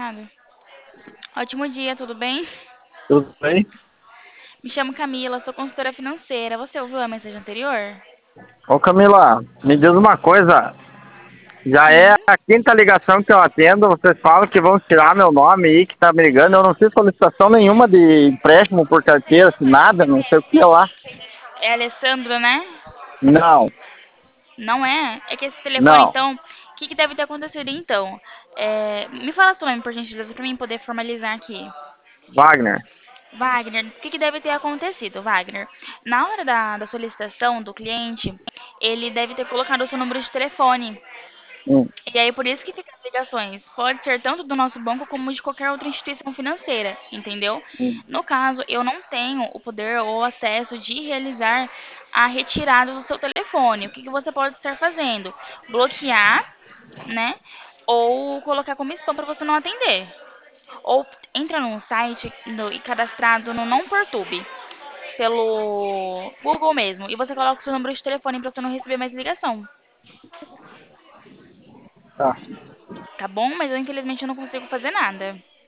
Eduardo? Ótimo dia, tudo bem? Tudo bem? Me chamo Camila, sou consultora financeira. Você ouviu a mensagem anterior? Ô Camila, me diz uma coisa. Já é Sim. a quinta ligação que eu atendo. Vocês falam que vão tirar meu nome aí, que tá me ligando. Eu não fiz solicitação nenhuma de empréstimo por carteira, assim, nada, não sei o que lá. É Alessandro, né? Não, Não é? É que esse telefone, não. então, o que deve ter acontecido então? Me fala seu nome, por gentileza, pra mim poder formalizar aqui. Wagner. Wagner, o que deve ter acontecido, Wagner? Na hora da solicitação do cliente, ele deve ter colocado o seu número de telefone. Hum, E aí, por isso que fica as ligações. Pode ser tanto do nosso banco como de qualquer outra instituição financeira, entendeu? hum, No caso, eu não tenho o poder ou acesso de realizar a retirada do seu telefone. O que você pode estar fazendo? Bloquear, né? Ou colocar como spam para você não atender. Ou entra num site e cadastrado no Não Perturbe, pelo Google mesmo. E você coloca o seu número de telefone para você não receber mais ligação. tá. Tá bom? Mas eu infelizmente eu não consigo fazer nada.